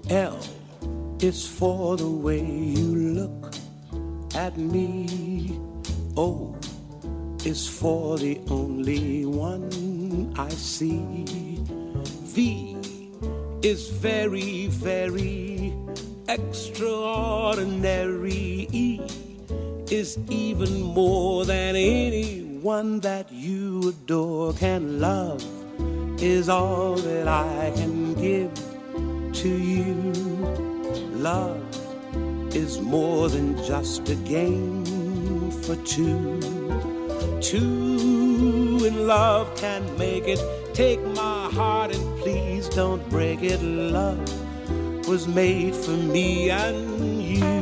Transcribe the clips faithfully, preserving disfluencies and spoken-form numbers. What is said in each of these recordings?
L is for the way you look at me. O is for the only one I see. V is very, very extraordinary. E is even more than anyone that you adore can love, is all that I can give to you. Love is more than just a game for two. Two in love can make it. Take my heart and please don't break it. Love was made for me and you.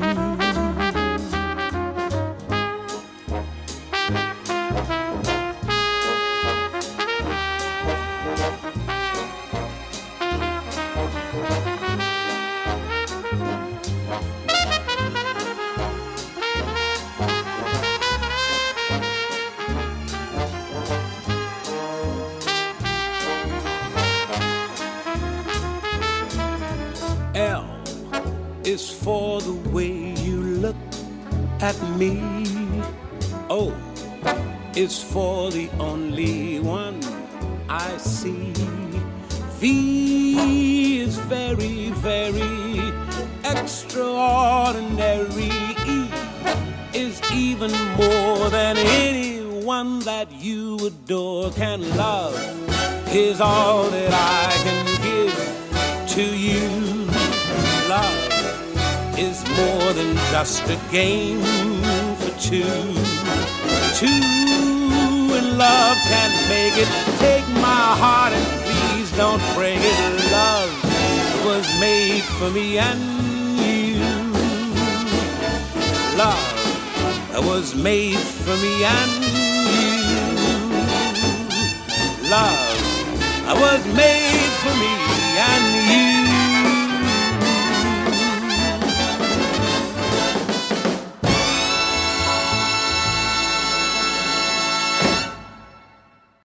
L is for the way you look at me. O is for the only one I see. V is very, very extraordinary. E is even more than anyone that you adore can love, is all that I can give to you. Love is more than just a game for two. Two in love can make it. Take my heart and please don't break it. Love was made for me and you. Love was made for me and you. Love was made for me